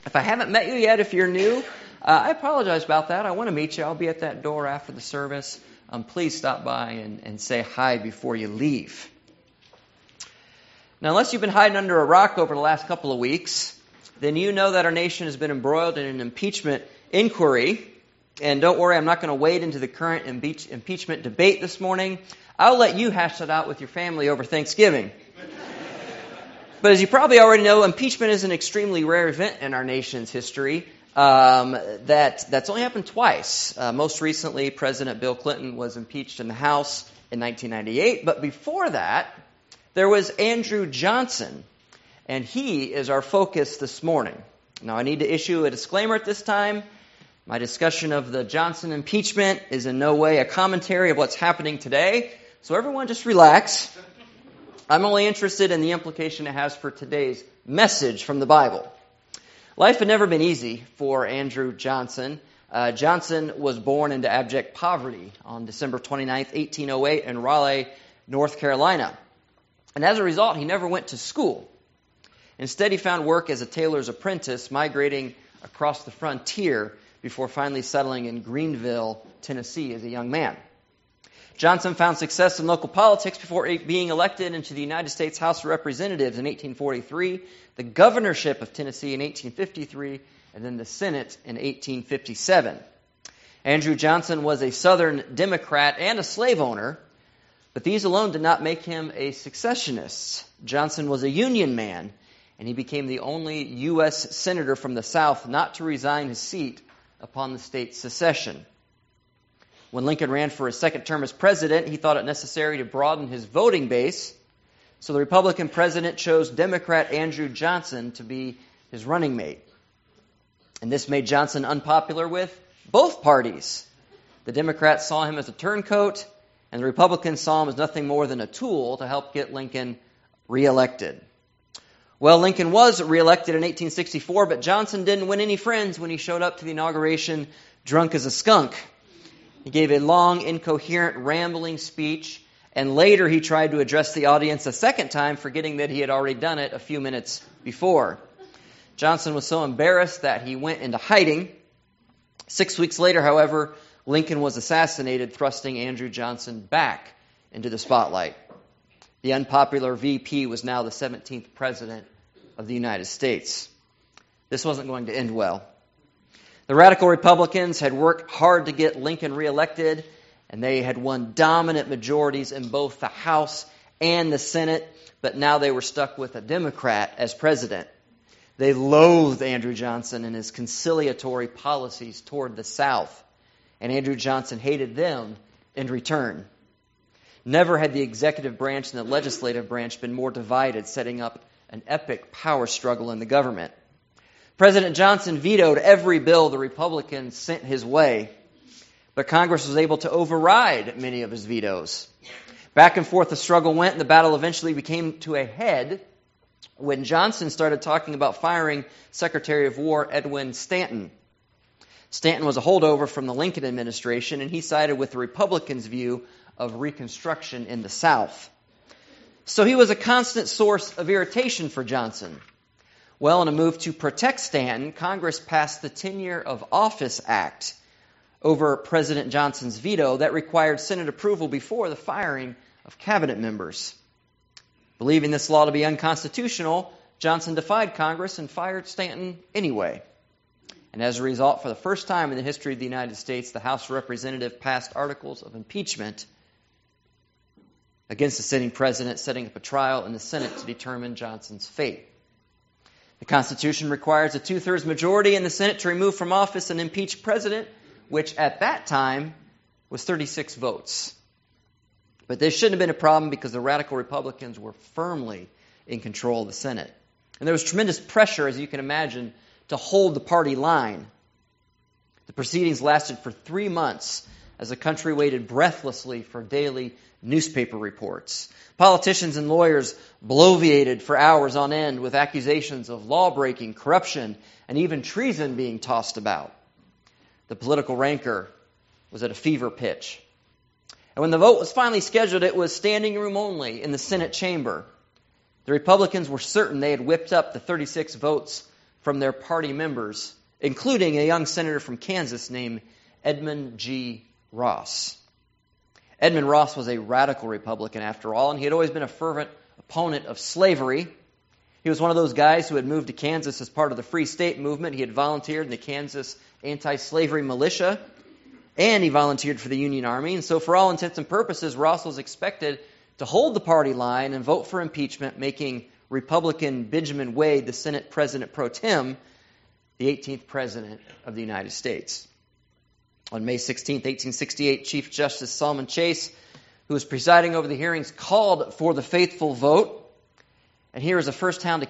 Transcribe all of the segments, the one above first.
If I haven't met you yet, if you're new, I apologize about that. I want to meet you. I'll be at that door after the service. Please stop by and say hi before you leave. Now, unless you've been hiding under a rock over the last couple of weeks, then you know that our nation has been embroiled in an impeachment inquiry. And don't worry, I'm not going to wade into the current impeachment debate this morning. I'll let you hash it out with your family over Thanksgiving. But as you probably already know, impeachment is an extremely rare event in our nation's history. That's only happened twice. Most recently, President Bill Clinton was impeached in the House in 1998. But before that, there was Andrew Johnson, and he is our focus this morning. Now, I need to issue a disclaimer at this time. My discussion of the Johnson impeachment is in no way a commentary of what's happening today. So everyone just relax. I'm only interested in the implication it has for today's message from the Bible. Life had never been easy for Andrew Johnson. Johnson was born into abject poverty on December 29th, 1808 in Raleigh, North Carolina. And as a result, he never went to school. Instead, he found work as a tailor's apprentice, migrating across the frontier before finally settling in Greenville, Tennessee as a young man. Johnson found success in local politics before being elected into the United States House of Representatives in 1843, the governorship of Tennessee in 1853, and then the Senate in 1857. Andrew Johnson was a Southern Democrat and a slave owner, but these alone did not make him a secessionist. Johnson was a Union man, and he became the only U.S. senator from the South not to resign his seat upon the state's secession. When Lincoln ran for his second term as president, he thought it necessary to broaden his voting base, so the Republican president chose Democrat Andrew Johnson to be his running mate. And this made Johnson unpopular with both parties. The Democrats saw him as a turncoat, and the Republicans saw him as nothing more than a tool to help get Lincoln reelected. Well, Lincoln was reelected in 1864, but Johnson didn't win any friends when he showed up to the inauguration drunk as a skunk. He gave a long, incoherent, rambling speech, and later he tried to address the audience a second time, forgetting that he had already done it a few minutes before. Johnson was so embarrassed that he went into hiding. 6 weeks later, however, Lincoln was assassinated, thrusting Andrew Johnson back into the spotlight. The unpopular VP was now the 17th president of the United States. This wasn't going to end well. The radical Republicans had worked hard to get Lincoln reelected, and they had won dominant majorities in both the House and the Senate, but now they were stuck with a Democrat as president. They loathed Andrew Johnson and his conciliatory policies toward the South, and Andrew Johnson hated them in return. Never had the executive branch and the legislative branch been more divided, setting up an epic power struggle in the government. President Johnson vetoed every bill the Republicans sent his way, but Congress was able to override many of his vetoes. Back and forth the struggle went, and the battle eventually came to a head when Johnson started talking about firing Secretary of War Edwin Stanton. Stanton was a holdover from the Lincoln administration, and he sided with the Republicans' view of Reconstruction in the South. So he was a constant source of irritation for Johnson. Well, in a move to protect Stanton, Congress passed the Tenure of Office Act over President Johnson's veto that required Senate approval before the firing of cabinet members. Believing this law to be unconstitutional, Johnson defied Congress and fired Stanton anyway. And as a result, for the first time in the history of the United States, the House of Representatives passed articles of impeachment against the sitting president, setting up a trial in the Senate to determine Johnson's fate. The Constitution requires a 2/3 majority in the Senate to remove from office an impeached president, which at that time was 36 votes. But this shouldn't have been a problem because the radical Republicans were firmly in control of the Senate. And there was tremendous pressure, as you can imagine, to hold the party line. The proceedings lasted for 3 months as the country waited breathlessly for daily newspaper reports. Politicians and lawyers bloviated for hours on end with accusations of law-breaking, corruption, and even treason being tossed about. The political rancor was at a fever pitch. And when the vote was finally scheduled, it was standing room only in the Senate chamber. The Republicans were certain they had whipped up the 36 votes from their party members, including a young senator from Kansas named Edmund G. Ross. Edmund Ross was a radical Republican, after all, and he had always been a fervent opponent of slavery. He was one of those guys who had moved to Kansas as part of the Free State movement. He had volunteered in the Kansas anti-slavery militia, and he volunteered for the Union Army. And so for all intents and purposes, Ross was expected to hold the party line and vote for impeachment, making Republican Benjamin Wade the Senate President pro tem, the 18th President of the United States. On May 16, 1868, Chief Justice Salmon Chase, who was presiding over the hearings, called for the faithful vote. And here is a first-hand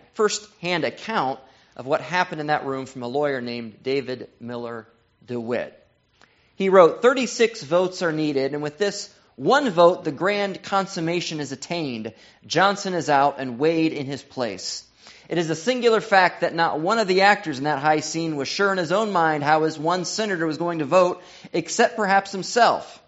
account of what happened in that room from a lawyer named David Miller DeWitt. He wrote, 36 votes are needed, and with this one vote, the grand consummation is attained. Johnson is out and Wade in his place. It is a singular fact that not one of the actors in that high scene was sure in his own mind how his one senator was going to vote, except perhaps himself.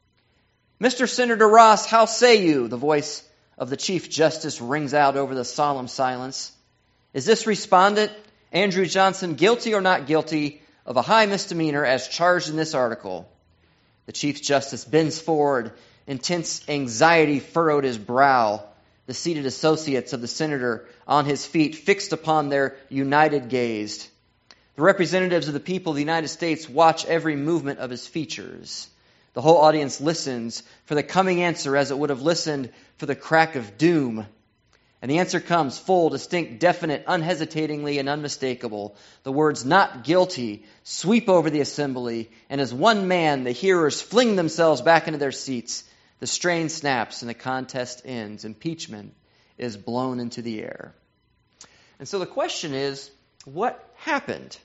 Mr. Senator Ross, how say you? The voice of the Chief Justice rings out over the solemn silence. Is this respondent, Andrew Johnson, guilty or not guilty of a high misdemeanor as charged in this article? The Chief Justice bends forward. Intense anxiety furrowed his brow. The seated associates of the senator on his feet fixed upon their united gaze. The representatives of the people of the United States watch every movement of his features. The whole audience listens for the coming answer as it would have listened for the crack of doom. And the answer comes full, distinct, definite, unhesitatingly, and unmistakable. The words "not guilty" sweep over the assembly, and as one man, the hearers fling themselves back into their seats. The strain snaps and the contest ends. Impeachment is blown into the air. And so the question is, what happened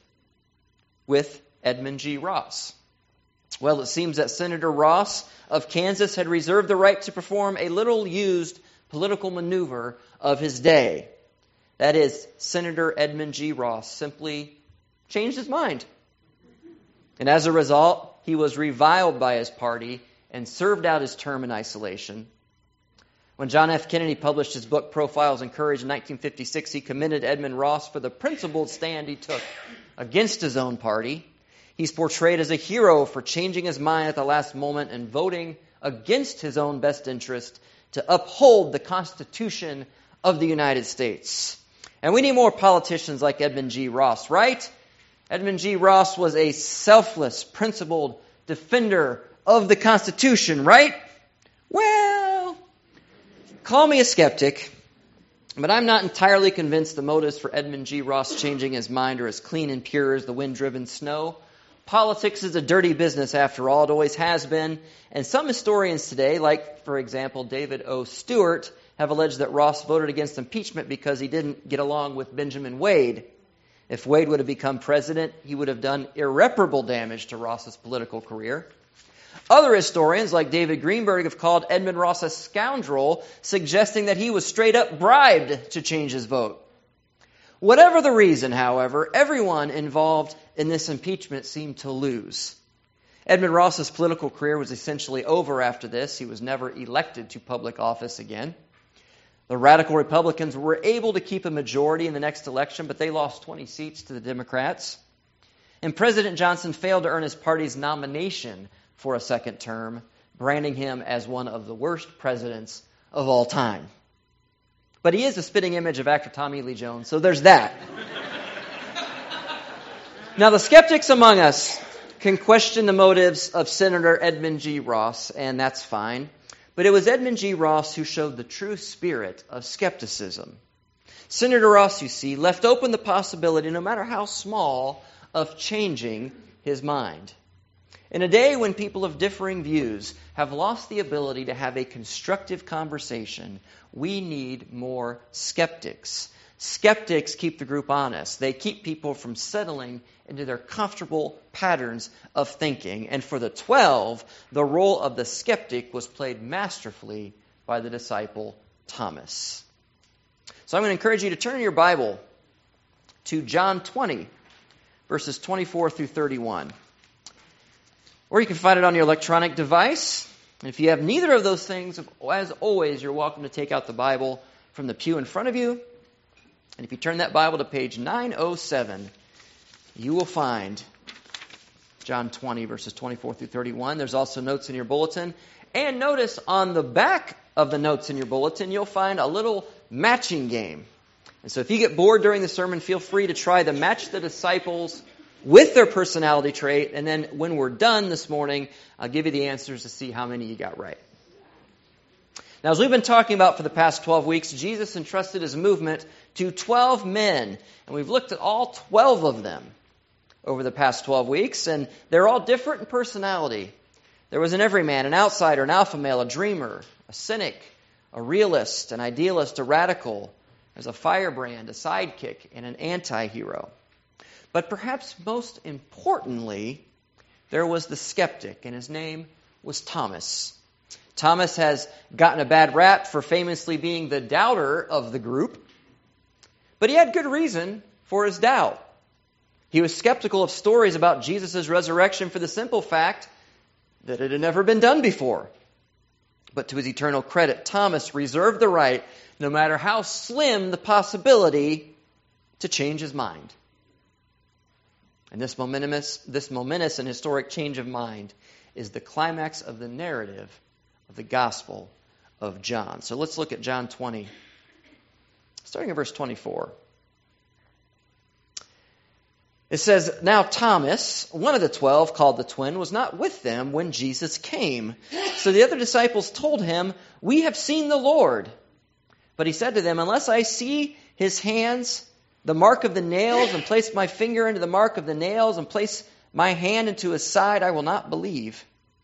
with Edmund G. Ross? Well, it seems that Senator Ross of Kansas had reserved the right to perform a little-used political maneuver of his day. That is, Senator Edmund G. Ross simply changed his mind. And as a result, he was reviled by his party and served out his term in isolation. When John F. Kennedy published his book, Profiles in Courage, in 1956, he commended Edmund Ross for the principled stand he took against his own party. He's portrayed as a hero for changing his mind at the last moment and voting against his own best interest to uphold the Constitution of the United States. And we need more politicians like Edmund G. Ross, right? Edmund G. Ross was a selfless, principled defender of the Constitution, right? Well, call me a skeptic, but I'm not entirely convinced the motives for Edmund G. Ross changing his mind are as clean and pure as the wind-driven snow. Politics is a dirty business, after all. It always has been. And some historians today, like, for example, David O. Stewart, have alleged that Ross voted against impeachment because he didn't get along with Benjamin Wade. If Wade would have become president, he would have done irreparable damage to Ross's political career. Other historians, like David Greenberg, have called Edmund Ross a scoundrel, suggesting that he was straight up bribed to change his vote. Whatever the reason, however, everyone involved in this impeachment seemed to lose. Edmund Ross's political career was essentially over after this. He was never elected to public office again. The radical Republicans were able to keep a majority in the next election, but they lost 20 seats to the Democrats. And President Johnson failed to earn his party's nomination for a second term, branding him as one of the worst presidents of all time. But he is a spitting image of actor Tommy Lee Jones, so there's that. Now, the skeptics among us can question the motives of Senator Edmund G. Ross, and that's fine. But it was Edmund G. Ross who showed the true spirit of skepticism. Senator Ross, you see, left open the possibility, no matter how small, of changing his mind. In a day when people of differing views have lost the ability to have a constructive conversation, we need more skeptics. Skeptics keep the group honest. They keep people from settling into their comfortable patterns of thinking. And for the 12, the role of the skeptic was played masterfully by the disciple Thomas. So I'm going to encourage you to turn your Bible to John 20, verses 24 through 31. Or you can find it on your electronic device. And if you have neither of those things, as always, you're welcome to take out the Bible from the pew in front of you And if you turn that Bible to page 907, you will find John 20, verses 24 through 31. There's also notes in your bulletin. And notice on the back of the notes in your bulletin, you'll find a little matching game. And so if you get bored during the sermon, feel free to try to match the disciples with their personality trait. And then when we're done this morning, I'll give you the answers to see how many you got right. Now, as we've been talking about for the past 12 weeks, Jesus entrusted his movement to 12 men. And we've looked at all 12 of them over the past 12 weeks. And they're all different in personality. There was an everyman, an outsider, an alpha male, a dreamer, a cynic, a realist, an idealist, a radical. There's a firebrand, a sidekick, and an anti-hero. But perhaps most importantly, there was the skeptic, and his name was Thomas. Thomas has gotten a bad rap for famously being the doubter of the group, but he had good reason for his doubt. He was skeptical of stories about Jesus' resurrection for the simple fact that it had never been done before. But to his eternal credit, Thomas reserved the right, no matter how slim the possibility, to change his mind. And this momentous and historic change of mind is the climax of the narrative of the Gospel of John. So let's look at John 20, starting at verse 24. It says, "Now Thomas, one of the 12, called the twin, was not with them when Jesus came. So the other disciples told him, 'We have seen the Lord.' But he said to them, 'Unless I see his hands, the mark of the nails, and place my finger into the mark of the nails, and place my hand into his side, I will not believe.'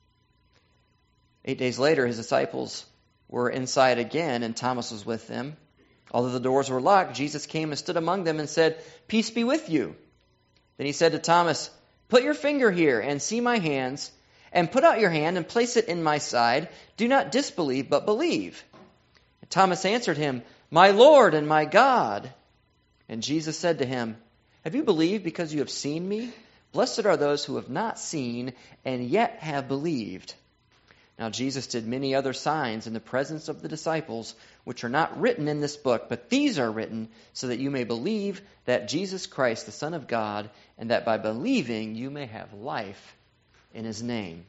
8 days later, his disciples were inside again, and Thomas was with them. Although the doors were locked, Jesus came and stood among them and said, 'Peace be with you.' Then he said to Thomas, 'Put your finger here and see my hands, and put out your hand and place it in my side. Do not disbelieve, but believe.' And Thomas answered him, 'My Lord and my God.' And Jesus said to him, 'Have you believed because you have seen me? Blessed are those who have not seen and yet have believed.' Now Jesus did many other signs in the presence of the disciples, which are not written in this book, but these are written so that you may believe that Jesus Christ, the Son of God, and that by believing you may have life in his name."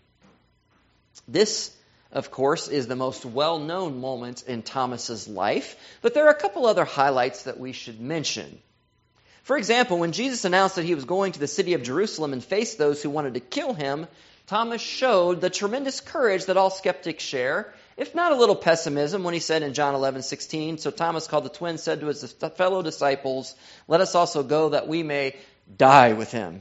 This, of course, is the most well-known moment in Thomas's life, but there are a couple other highlights that we should mention. For example, when Jesus announced that he was going to the city of Jerusalem and face those who wanted to kill him, Thomas showed the tremendous courage that all skeptics share, if not a little pessimism, when he said in John 11:16, "So Thomas, called the twin, said to his fellow disciples, 'Let us also go that we may die with him.'"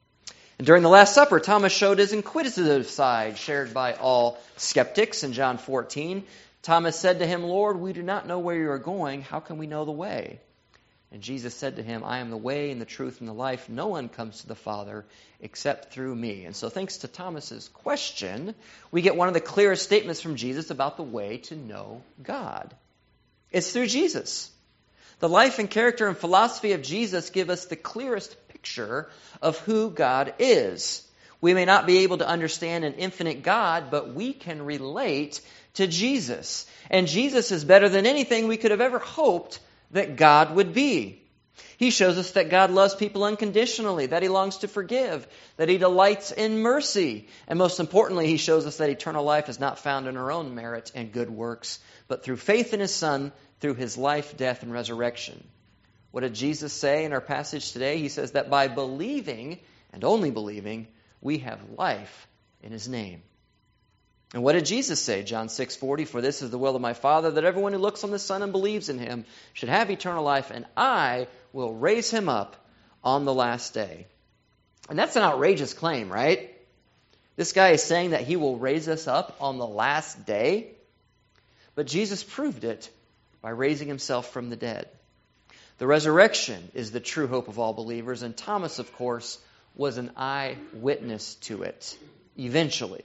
And during the Last Supper, Thomas showed his inquisitive side, shared by all skeptics. In John 14, Thomas said to him, "Lord, we do not know where you are going. How can we know the way?" And Jesus said to him, "I am the way and the truth and the life. No one comes to the Father except through me." And so thanks to Thomas's question, we get one of the clearest statements from Jesus about the way to know God. It's through Jesus. The life and character and philosophy of Jesus give us the clearest picture of who God is. We may not be able to understand an infinite God, but we can relate to Jesus. And Jesus is better than anything we could have ever hoped that God would be. He shows us that God loves people unconditionally, that he longs to forgive, that he delights in mercy. And most importantly, he shows us that eternal life is not found in our own merit and good works, but through faith in his Son, through his life, death, and resurrection. What did Jesus say in our passage today? He says that by believing, and only believing, we have life in his name. And what did Jesus say? John 6:40, "For this is the will of my Father, that everyone who looks on the Son and believes in him should have eternal life, and I will raise him up on the last day." And that's an outrageous claim, right? This guy is saying that he will raise us up on the last day. But Jesus proved it by raising himself from the dead. The resurrection is the true hope of all believers, and Thomas, of course, was an eyewitness to it, eventually.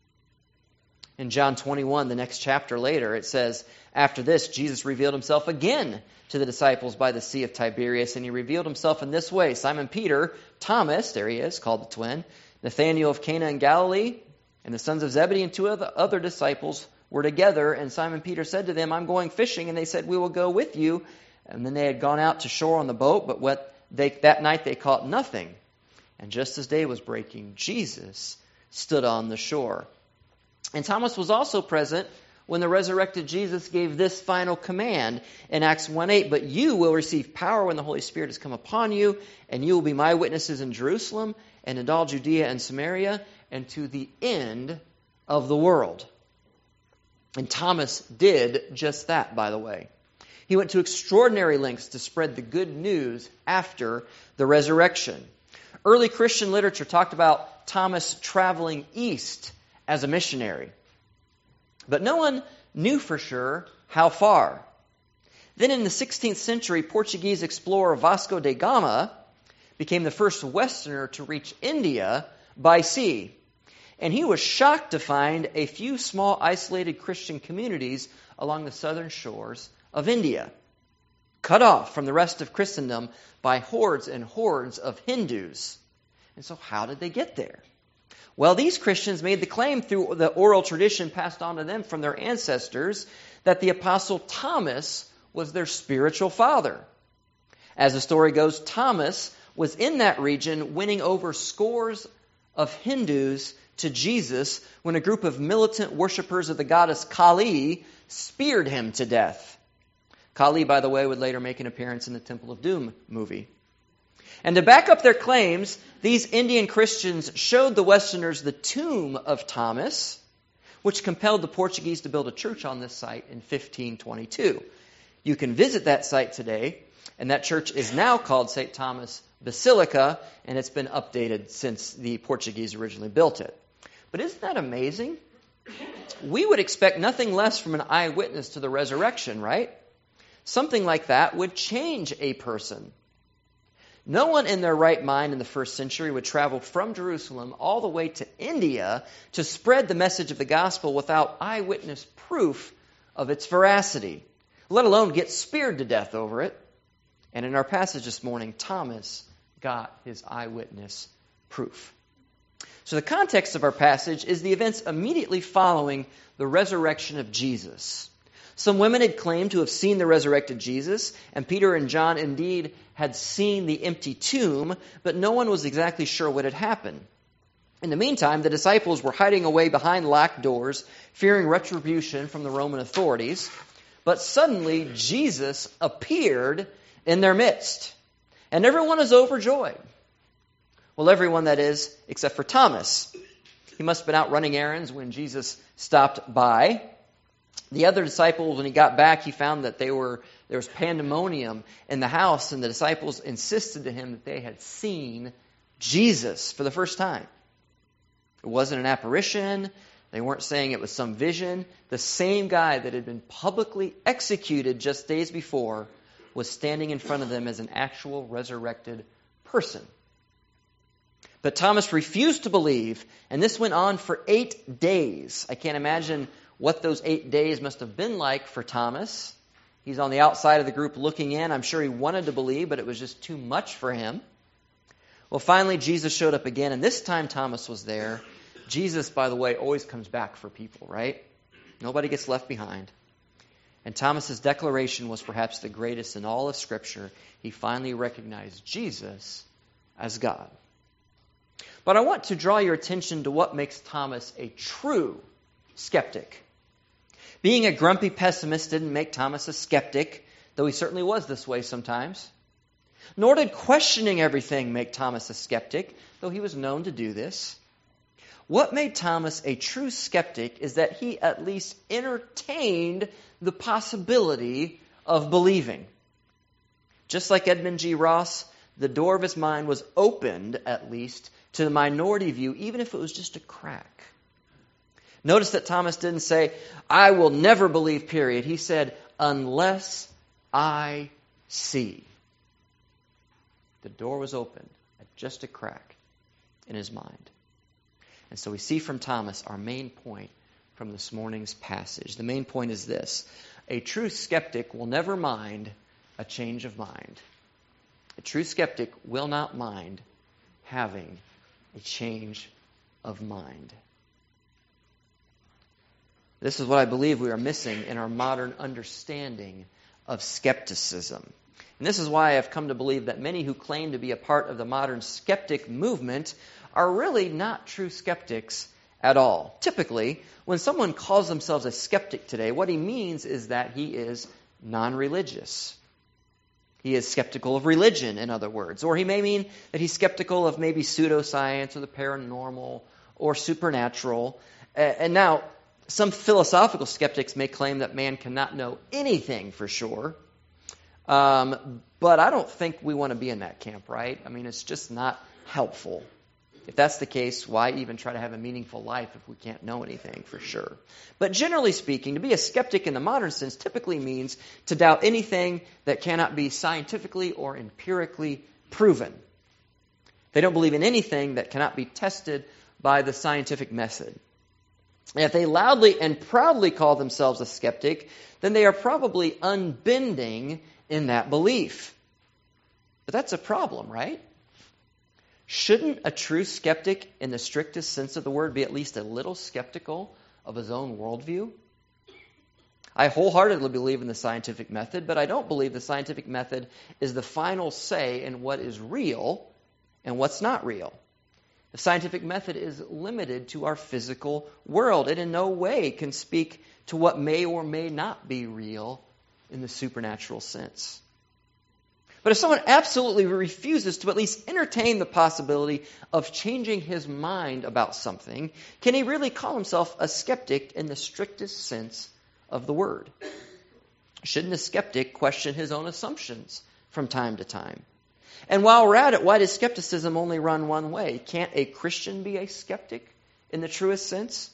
In John 21, the next chapter later, it says, "After this, Jesus revealed himself again to the disciples by the Sea of Tiberias, and he revealed himself in this way. Simon Peter, Thomas," there he is, called the twin, "Nathanael of Cana in Galilee, and the sons of Zebedee, and two other disciples were together. And Simon Peter said to them, 'I'm going fishing.' And they said, 'We will go with you.' And then they had gone out to shore on the boat, but that night they caught nothing. And just as day was breaking, Jesus stood on the shore. And Thomas was also present when the resurrected Jesus gave this final command in Acts 1:8, "But you will receive power when the Holy Spirit has come upon you, and you will be my witnesses in Jerusalem and in all Judea and Samaria and to the end of the world." And Thomas did just that, by the way. He went to extraordinary lengths to spread the good news after the resurrection. Early Christian literature talked about Thomas traveling east as a missionary. But no one knew for sure how far. Then in the 16th century, Portuguese explorer Vasco da Gama became the first Westerner to reach India by sea. And he was shocked to find a few small isolated Christian communities along the southern shores of India, cut off from the rest of Christendom by hordes and hordes of Hindus. And so how did they get there? Well, these Christians made the claim through the oral tradition passed on to them from their ancestors that the Apostle Thomas was their spiritual father. As the story goes, Thomas was in that region winning over scores of Hindus to Jesus when a group of militant worshippers of the goddess Kali speared him to death. Kali, by the way, would later make an appearance in the Temple of Doom movie. And to back up their claims, these Indian Christians showed the Westerners the tomb of Thomas, which compelled the Portuguese to build a church on this site in 1522. You can visit that site today, and that church is now called St. Thomas Basilica, and it's been updated since the Portuguese originally built it. But isn't that amazing? We would expect nothing less from an eyewitness to the resurrection, right? Something like that would change a person. No one in their right mind in the first century would travel from Jerusalem all the way to India to spread the message of the gospel without eyewitness proof of its veracity, let alone get speared to death over it. And in our passage this morning, Thomas got his eyewitness proof. So the context of our passage is the events immediately following the resurrection of Jesus. Some women had claimed to have seen the resurrected Jesus, and Peter and John indeed had seen the empty tomb, but no one was exactly sure what had happened. In the meantime, the disciples were hiding away behind locked doors, fearing retribution from the Roman authorities. But suddenly, Jesus appeared in their midst, and everyone is overjoyed. Well, everyone, that is, except for Thomas. He must have been out running errands when Jesus stopped by. The other disciples, when he got back, he found that there was pandemonium in the house, and the disciples insisted to him that they had seen Jesus for the first time. It wasn't an apparition. They weren't saying it was some vision. The same guy that had been publicly executed just days before was standing in front of them as an actual resurrected person. But Thomas refused to believe, and this went on for 8 days. I can't imagine what those 8 days must have been like for Thomas. He's on the outside of the group looking in. I'm sure he wanted to believe, but it was just too much for him. Well, finally, Jesus showed up again, and this time Thomas was there. Jesus, by the way, always comes back for people, right? Nobody gets left behind. And Thomas's declaration was perhaps the greatest in all of Scripture. He finally recognized Jesus as God. But I want to draw your attention to what makes Thomas a true skeptic. Being a grumpy pessimist didn't make Thomas a skeptic, though he certainly was this way sometimes. Nor did questioning everything make Thomas a skeptic, though he was known to do this. What made Thomas a true skeptic is that he at least entertained the possibility of believing. Just like Edmund G. Ross, the door of his mind was opened, at least, to the minority view, even if it was just a crack. Notice that Thomas didn't say, "I will never believe," period. He said, "unless I see." The door was opened at just a crack in his mind. And so we see from Thomas our main point from this morning's passage. The main point is this: a true skeptic will never mind a change of mind. A true skeptic will not mind having a change of mind. This is what I believe we are missing in our modern understanding of skepticism. And this is why I've come to believe that many who claim to be a part of the modern skeptic movement are really not true skeptics at all. Typically, when someone calls themselves a skeptic today, what he means is that he is non-religious. He is skeptical of religion, in other words. Or he may mean that he's skeptical of maybe pseudoscience or the paranormal or supernatural. And now, some philosophical skeptics may claim that man cannot know anything for sure. But I don't think we want to be in that camp, right? I mean, it's just not helpful. If that's the case, why even try to have a meaningful life if we can't know anything for sure? But generally speaking, to be a skeptic in the modern sense typically means to doubt anything that cannot be scientifically or empirically proven. They don't believe in anything that cannot be tested by the scientific method. And if they loudly and proudly call themselves a skeptic, then they are probably unbending in that belief. But that's a problem, right? Shouldn't a true skeptic, in the strictest sense of the word, be at least a little skeptical of his own worldview? I wholeheartedly believe in the scientific method, but I don't believe the scientific method is the final say in what is real and what's not real. The scientific method is limited to our physical world. It in no way can speak to what may or may not be real in the supernatural sense. But if someone absolutely refuses to at least entertain the possibility of changing his mind about something, can he really call himself a skeptic in the strictest sense of the word? Shouldn't a skeptic question his own assumptions from time to time? And while we're at it, why does skepticism only run one way? Can't a Christian be a skeptic in the truest sense?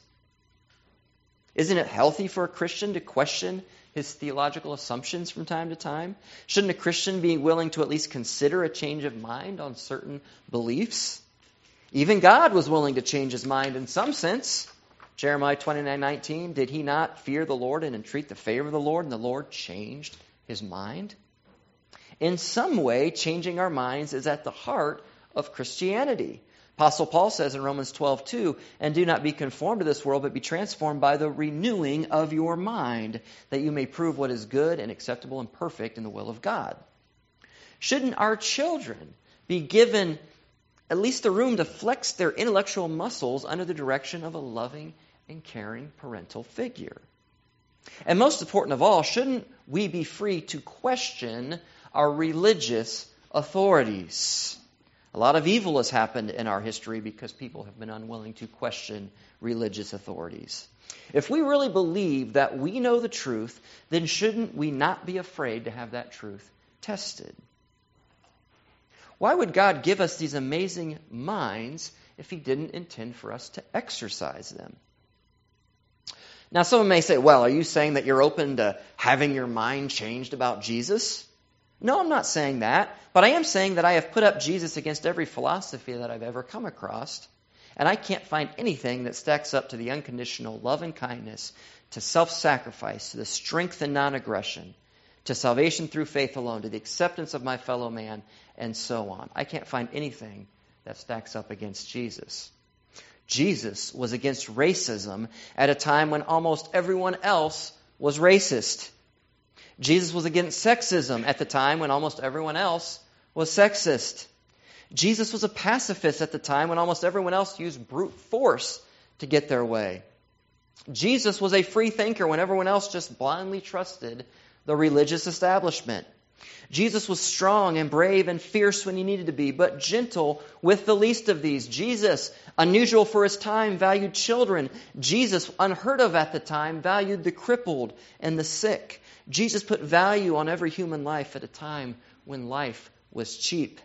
Isn't it healthy for a Christian to question his theological assumptions from time to time? Shouldn't a Christian be willing to at least consider a change of mind on certain beliefs? Even God was willing to change his mind in some sense. Jeremiah 29:19, did he not fear the Lord and entreat the favor of the Lord, and the Lord changed his mind? In some way, changing our minds is at the heart of Christianity. Apostle Paul says in Romans 12:2, and do not be conformed to this world, but be transformed by the renewing of your mind, that you may prove what is good and acceptable and perfect in the will of God. Shouldn't our children be given at least the room to flex their intellectual muscles under the direction of a loving and caring parental figure? And most important of all, shouldn't we be free to question our religious authorities? A lot of evil has happened in our history because people have been unwilling to question religious authorities. If we really believe that we know the truth, then shouldn't we not be afraid to have that truth tested? Why would God give us these amazing minds if he didn't intend for us to exercise them? Now, someone may say, well, are you saying that you're open to having your mind changed about Jesus? No, I'm not saying that, but I am saying that I have put up Jesus against every philosophy that I've ever come across, and I can't find anything that stacks up to the unconditional love and kindness, to self-sacrifice, to the strength and non-aggression, to salvation through faith alone, to the acceptance of my fellow man, and so on. I can't find anything that stacks up against Jesus. Jesus was against racism at a time when almost everyone else was racist. Jesus was against sexism at the time when almost everyone else was sexist. Jesus was a pacifist at the time when almost everyone else used brute force to get their way. Jesus was a free thinker when everyone else just blindly trusted the religious establishment. Jesus was strong and brave and fierce when he needed to be, but gentle with the least of these. Jesus, unusual for his time, valued children. Jesus, unheard of at the time, valued the crippled and the sick. Jesus put value on every human life at a time when life was cheap.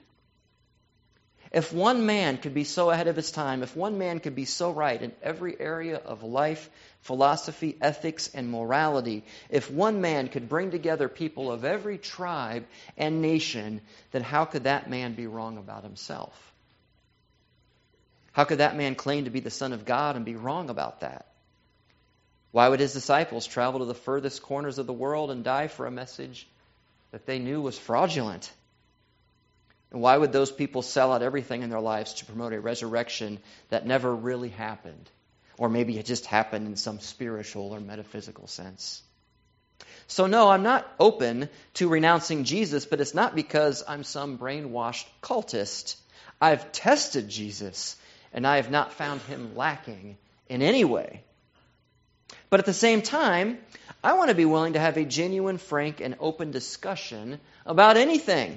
If one man could be so ahead of his time, if one man could be so right in every area of life, philosophy, ethics, and morality, if one man could bring together people of every tribe and nation, then how could that man be wrong about himself? How could that man claim to be the Son of God and be wrong about that? Why would his disciples travel to the furthest corners of the world and die for a message that they knew was fraudulent? And why would those people sell out everything in their lives to promote a resurrection that never really happened? Or maybe it just happened in some spiritual or metaphysical sense. So no, I'm not open to renouncing Jesus, but it's not because I'm some brainwashed cultist. I've tested Jesus, and I have not found him lacking in any way. But at the same time, I want to be willing to have a genuine, frank, and open discussion about anything.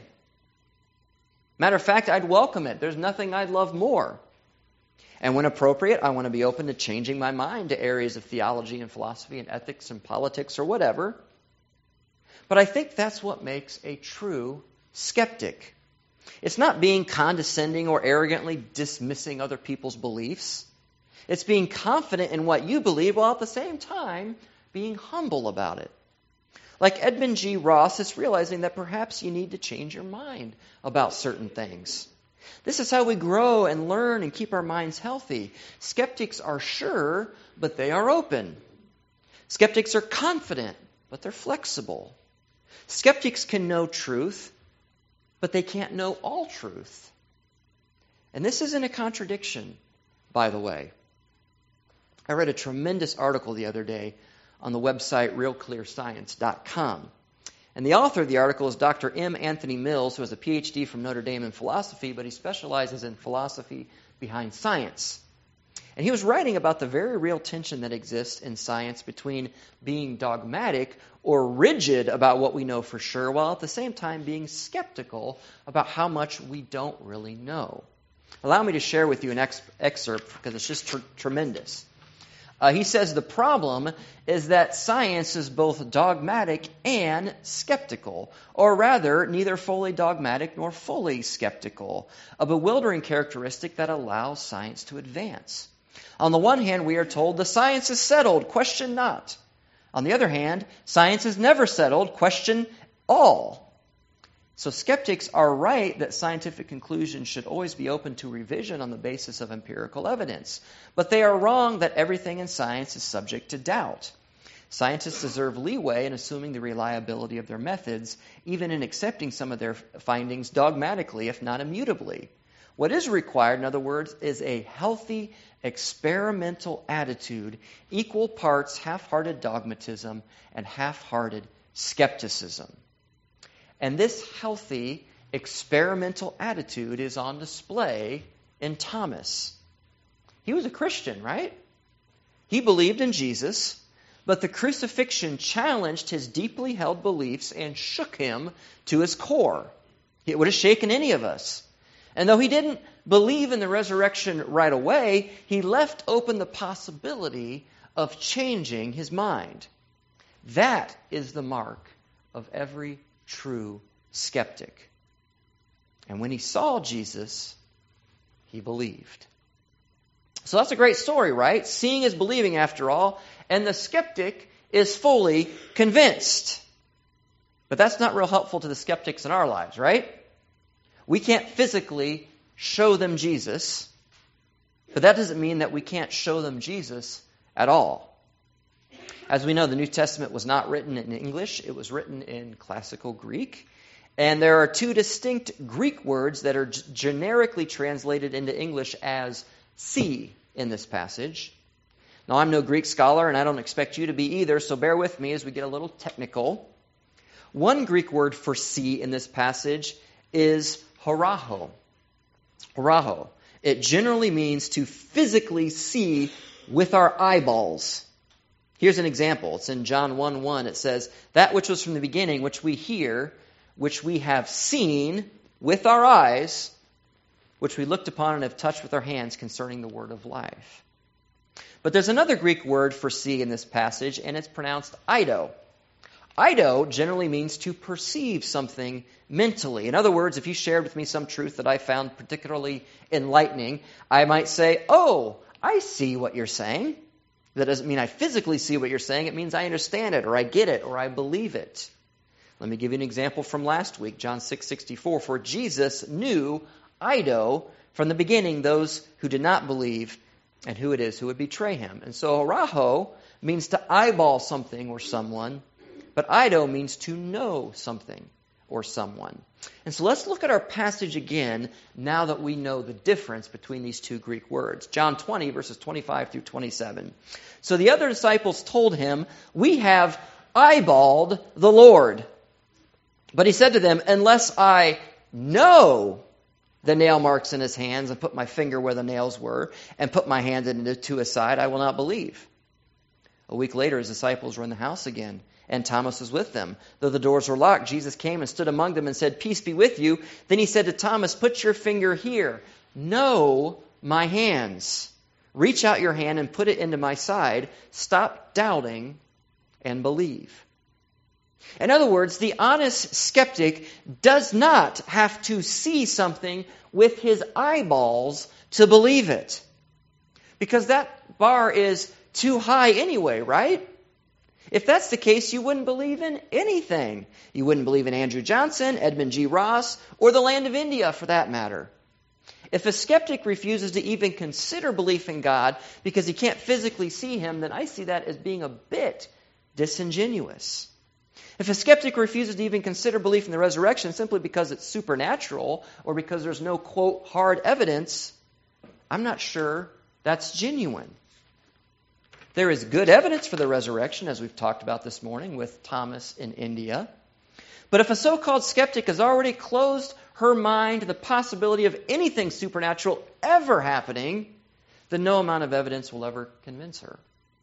Matter of fact, I'd welcome it. There's nothing I'd love more. And when appropriate, I want to be open to changing my mind to areas of theology and philosophy and ethics and politics or whatever. But I think that's what makes a true skeptic. It's not being condescending or arrogantly dismissing other people's beliefs. It's being confident in what you believe while at the same time being humble about it. Like Edmund G. Ross, it's realizing that perhaps you need to change your mind about certain things. This is how we grow and learn and keep our minds healthy. Skeptics are sure, but they are open. Skeptics are confident, but they're flexible. Skeptics can know truth, but they can't know all truth. And this isn't a contradiction, by the way. I read a tremendous article the other day on the website realclearscience.com. And the author of the article is Dr. M. Anthony Mills, who has a PhD from Notre Dame in philosophy, but he specializes in philosophy behind science. And he was writing about the very real tension that exists in science between being dogmatic or rigid about what we know for sure, while at the same time being skeptical about how much we don't really know. Allow me to share with you an excerpt because it's just tremendous. He says the problem is that science is both dogmatic and skeptical, or rather, neither fully dogmatic nor fully skeptical, a bewildering characteristic that allows science to advance. On the one hand, we are told the science is settled, question not. On the other hand, science is never settled, question all. So skeptics are right that scientific conclusions should always be open to revision on the basis of empirical evidence. But they are wrong that everything in science is subject to doubt. Scientists deserve leeway in assuming the reliability of their methods, even in accepting some of their findings dogmatically, if not immutably. What is required, in other words, is a healthy experimental attitude, equal parts half-hearted dogmatism and half-hearted skepticism. And this healthy experimental attitude is on display in Thomas. He was a Christian, right? He believed in Jesus, but the crucifixion challenged his deeply held beliefs and shook him to his core. It would have shaken any of us. And though he didn't believe in the resurrection right away, he left open the possibility of changing his mind. That is the mark of every true skeptic. And when he saw Jesus, he believed. So that's a great story, right? Seeing is believing after all, and the skeptic is fully convinced. But that's not real helpful to the skeptics in our lives, right? We can't physically show them Jesus, but that doesn't mean that we can't show them Jesus at all. As we know, the New Testament was not written in English. It was written in classical Greek. And there are two distinct Greek words that are generically translated into English as see in this passage. Now, I'm no Greek scholar, and I don't expect you to be either, so bear with me as we get a little technical. One Greek word for see in this passage is horaho. Horaho. It generally means to physically see with our eyeballs. Here's an example. It's in John 1:1. It says, that which was from the beginning, which we hear, which we have seen with our eyes, which we looked upon and have touched with our hands concerning the word of life. But there's another Greek word for see in this passage, and it's pronounced eido. Eido generally means to perceive something mentally. In other words, if you shared with me some truth that I found particularly enlightening, I might say, oh, I see what you're saying. That doesn't mean I physically see what you're saying. It means I understand it, or I get it, or I believe it. Let me give you an example from last week, John 6:64. For Jesus knew, eido, from the beginning those who did not believe and who it is who would betray him. And so horaho means to eyeball something or someone, but eido means to know something or someone. And so let's look at our passage again now that we know the difference between these two Greek words. John 20, verses 25 through 27. So the other disciples told him, we have eyeballed the Lord. But he said to them, unless I know the nail marks in his hands and put my finger where the nails were and put my hand into his side, I will not believe. A week later, his disciples were in the house again, and Thomas was with them. Though the doors were locked, Jesus came and stood among them and said, peace be with you. Then he said to Thomas, put your finger here. Know my hands. Reach out your hand and put it into my side. Stop doubting and believe. In other words, the honest skeptic does not have to see something with his eyeballs to believe it. Because that bar is too high anyway, right? If that's the case, you wouldn't believe in anything. You wouldn't believe in Andrew Johnson, Edmund G. Ross, or the land of India for that matter. If a skeptic refuses to even consider belief in God because he can't physically see him, then I see that as being a bit disingenuous. If a skeptic refuses to even consider belief in the resurrection simply because it's supernatural or because there's no, quote, hard evidence, I'm not sure that's genuine. There is good evidence for the resurrection, as we've talked about this morning with Thomas in India. But if a so-called skeptic has already closed her mind to the possibility of anything supernatural ever happening, then no amount of evidence will ever convince her.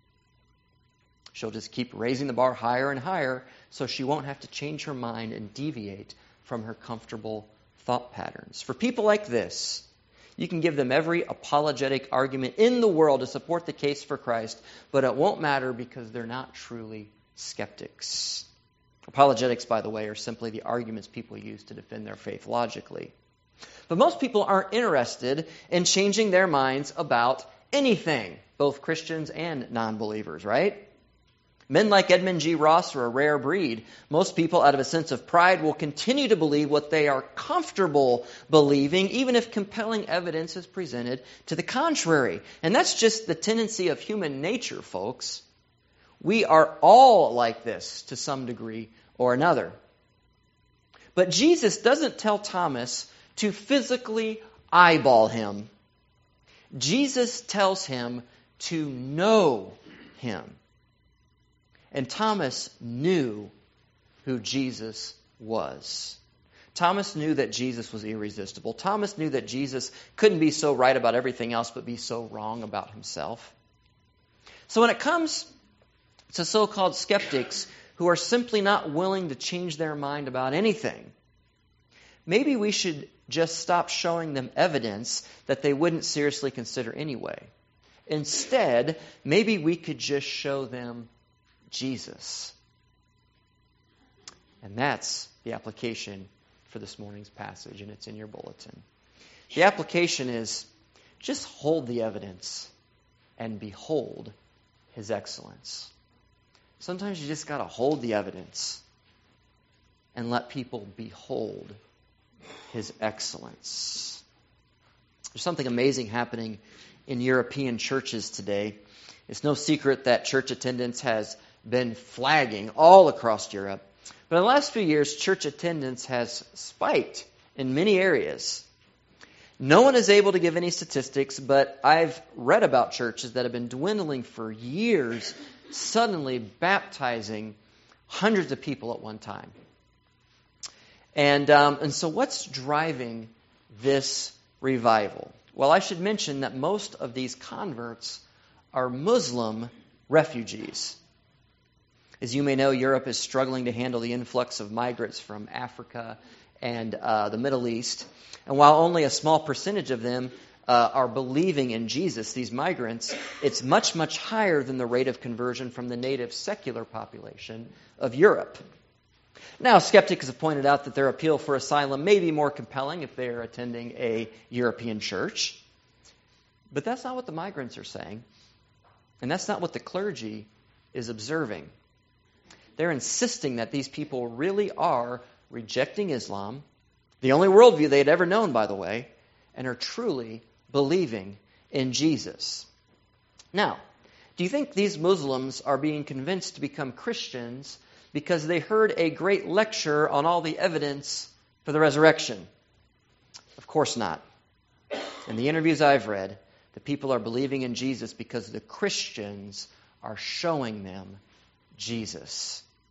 She'll just keep raising the bar higher and higher so she won't have to change her mind and deviate from her comfortable thought patterns. For people like this, you can give them every apologetic argument in the world to support the case for Christ, but it won't matter because they're not truly skeptics. Apologetics, by the way, are simply the arguments people use to defend their faith logically. But most people aren't interested in changing their minds about anything, both Christians and non-believers, right? Men like Edmund G. Ross are a rare breed. Most people, out of a sense of pride, will continue to believe what they are comfortable believing, even if compelling evidence is presented to the contrary. And that's just the tendency of human nature, folks. We are all like this to some degree or another. But Jesus doesn't tell Thomas to physically eyeball him. Jesus tells him to know him. And Thomas knew who Jesus was. Thomas knew that Jesus was irresistible. Thomas knew that Jesus couldn't be so right about everything else but be so wrong about himself. So when it comes to so-called skeptics who are simply not willing to change their mind about anything, maybe we should just stop showing them evidence that they wouldn't seriously consider anyway. Instead, maybe we could just show them Jesus. And that's the application for this morning's passage, and it's in your bulletin. The application is just hold the evidence and behold his excellence. Sometimes you just got to hold the evidence and let people behold his excellence. There's something amazing happening in European churches today. It's no secret that church attendance has been flagging all across Europe. But in the last few years, church attendance has spiked in many areas. No one is able to give any statistics, but I've read about churches that have been dwindling for years, suddenly baptizing hundreds of people at one time. And so what's driving this revival? Well, I should mention that most of these converts are Muslim refugees. As you may know, Europe is struggling to handle the influx of migrants from Africa and the Middle East. And while only a small percentage of them are believing in Jesus, these migrants, it's much, much higher than the rate of conversion from the native secular population of Europe. Now, skeptics have pointed out that their appeal for asylum may be more compelling if they are attending a European church. But that's not what the migrants are saying. And that's not what the clergy is observing. They're insisting that these people really are rejecting Islam, the only worldview they had ever known, by the way, and are truly believing in Jesus. Now, do you think these Muslims are being convinced to become Christians because they heard a great lecture on all the evidence for the resurrection? Of course not. In the interviews I've read, the people are believing in Jesus because the Christians are showing them Jesus.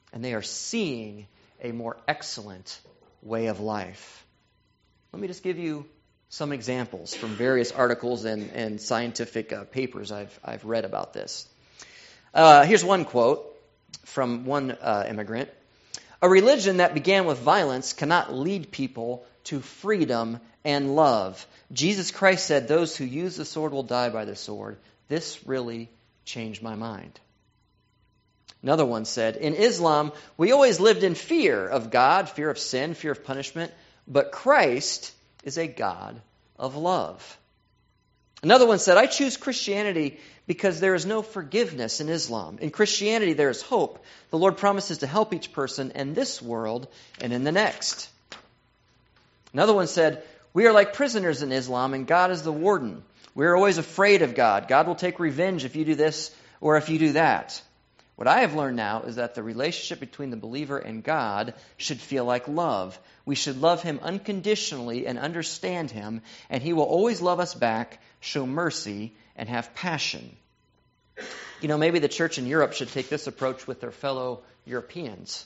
and they are seeing a more excellent way of life. Let me just give you some examples from various articles and scientific papers I've read about this. Here's one quote from one immigrant. A religion that began with violence cannot lead people to freedom and love. Jesus Christ said, those who use the sword will die by the sword. This really changed my mind. Another one said, in Islam, we always lived in fear of God, fear of sin, fear of punishment, but Christ is a God of love. Another one said, I choose Christianity because there is no forgiveness in Islam. In Christianity, there is hope. The Lord promises to help each person in this world and in the next. Another one said, we are like prisoners in Islam, and God is the warden. We are always afraid of God. God will take revenge if you do this or if you do that. What I have learned now is that the relationship between the believer and God should feel like love. We should love Him unconditionally and understand Him, and He will always love us back, show mercy, and have passion. You know, maybe the church in Europe should take this approach with their fellow Europeans.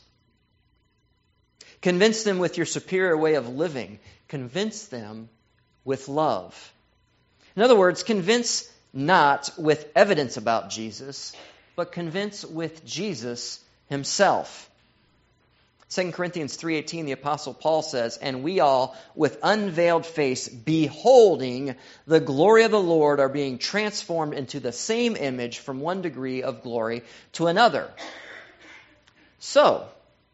Convince them with your superior way of living. Convince them with love. In other words, convince not with evidence about Jesus, but convince with Jesus Himself. 2 Corinthians 3:18, the Apostle Paul says, and we all, with unveiled face, beholding the glory of the Lord, are being transformed into the same image from one degree of glory to another. So,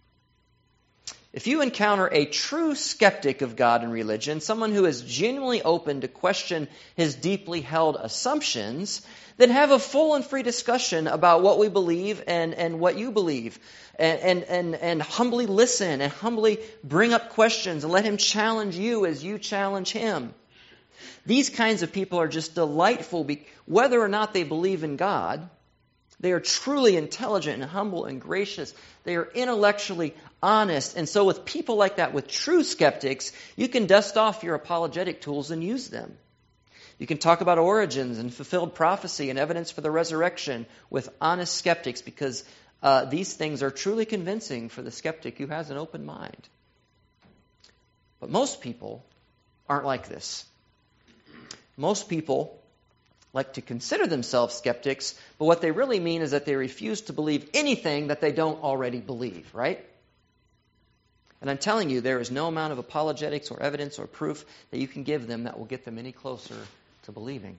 if you encounter a true skeptic of God and religion, someone who is genuinely open to question his deeply held assumptions, then have a full and free discussion about what we believe and what you believe. And humbly listen and humbly bring up questions and let him challenge you as you challenge him. These kinds of people are just delightful. Whether or not they believe in God, they are truly intelligent and humble and gracious. They are intellectually honest. And so with people like that, with true skeptics, you can dust off your apologetic tools and use them. You can talk about origins and fulfilled prophecy and evidence for the resurrection with honest skeptics, because these things are truly convincing for the skeptic who has an open mind. But most people aren't like this. Most people like to consider themselves skeptics, but what they really mean is that they refuse to believe anything that they don't already believe, right? And I'm telling you, there is no amount of apologetics or evidence or proof that you can give them that will get them any closer to believing.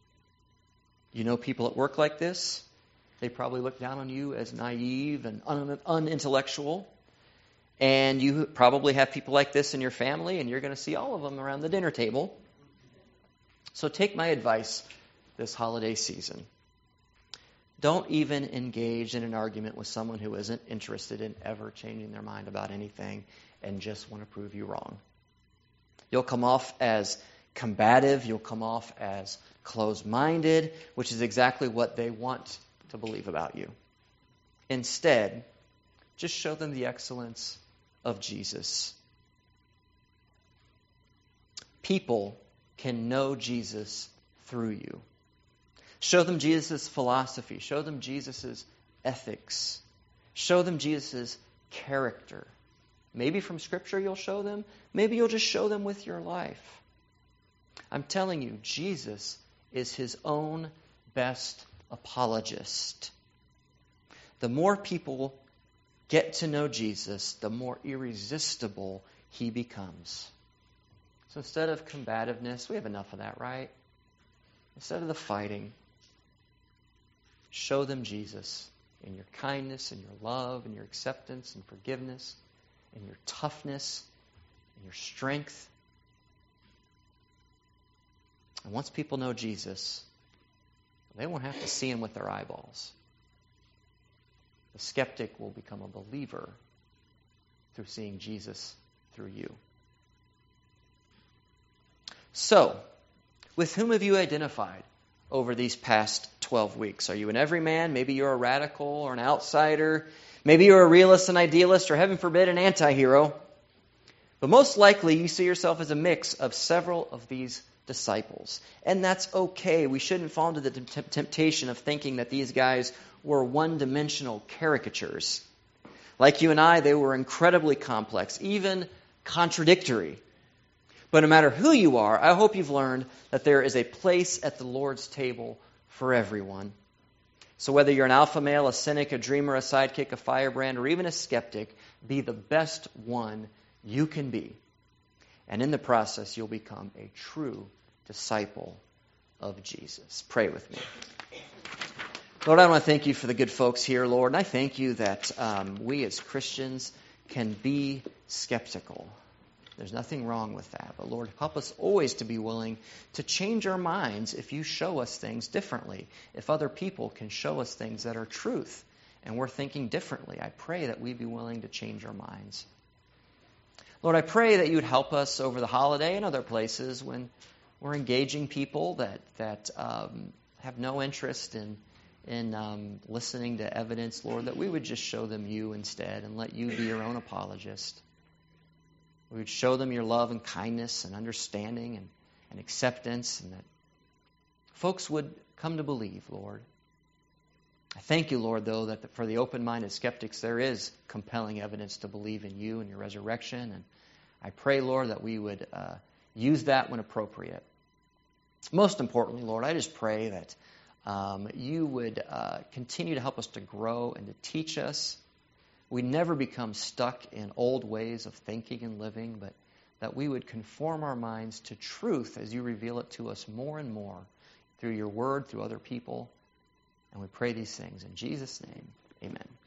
You know people at work like this? They probably look down on you as naive and unintellectual. And you probably have people like this in your family, and you're going to see all of them around the dinner table. So take my advice this holiday season. Don't even engage in an argument with someone who isn't interested in ever changing their mind about anything and just want to prove you wrong. You'll come off as combative. You'll come off as closed-minded, which is exactly what they want to believe about you. Instead, just show them the excellence of Jesus. People can know Jesus through you. Show them Jesus' philosophy. Show them Jesus' ethics. Show them Jesus' character. Maybe from Scripture you'll show them. Maybe you'll just show them with your life. I'm telling you, Jesus is His own best apologist. The more people get to know Jesus, the more irresistible He becomes. So instead of combativeness, we have enough of that, right? Instead of the fighting, show them Jesus in your kindness and your love and your acceptance and forgiveness and your toughness and your strength. And once people know Jesus, they won't have to see Him with their eyeballs. The skeptic will become a believer through seeing Jesus through you. So, with whom have you identified over these past 12 weeks? Are you an everyman? Maybe you're a radical or an outsider. Maybe you're a realist and idealist, or heaven forbid, an anti-hero. But most likely you see yourself as a mix of several of these disciples. And that's okay. We shouldn't fall into the temptation of thinking that these guys were one-dimensional caricatures. Like you and I, they were incredibly complex, even contradictory. But no matter who you are, I hope you've learned that there is a place at the Lord's table for everyone. So whether you're an alpha male, a cynic, a dreamer, a sidekick, a firebrand, or even a skeptic, be the best one you can be. And in the process, you'll become a true disciple of Jesus. Pray with me. Lord, I want to thank you for the good folks here, Lord. And I thank you that we as Christians can be skeptical. There's nothing wrong with that. But Lord, help us always to be willing to change our minds if you show us things differently. If other people can show us things that are truth and we're thinking differently, I pray that we be willing to change our minds. Lord, I pray that you would help us over the holiday and other places when we're engaging people that have no interest in listening to evidence, Lord, that we would just show them you instead and let you be your own apologist. We would show them your love and kindness and understanding and acceptance, and that folks would come to believe, Lord. I thank you, Lord, though, that for the open-minded skeptics, there is compelling evidence to believe in you and your resurrection. And I pray, Lord, that we would use that when appropriate. Most importantly, Lord, I just pray that you would continue to help us to grow and to teach us. We never become stuck in old ways of thinking and living, but that we would conform our minds to truth as you reveal it to us more and more through your word, through other people. And we pray these things in Jesus' name. Amen.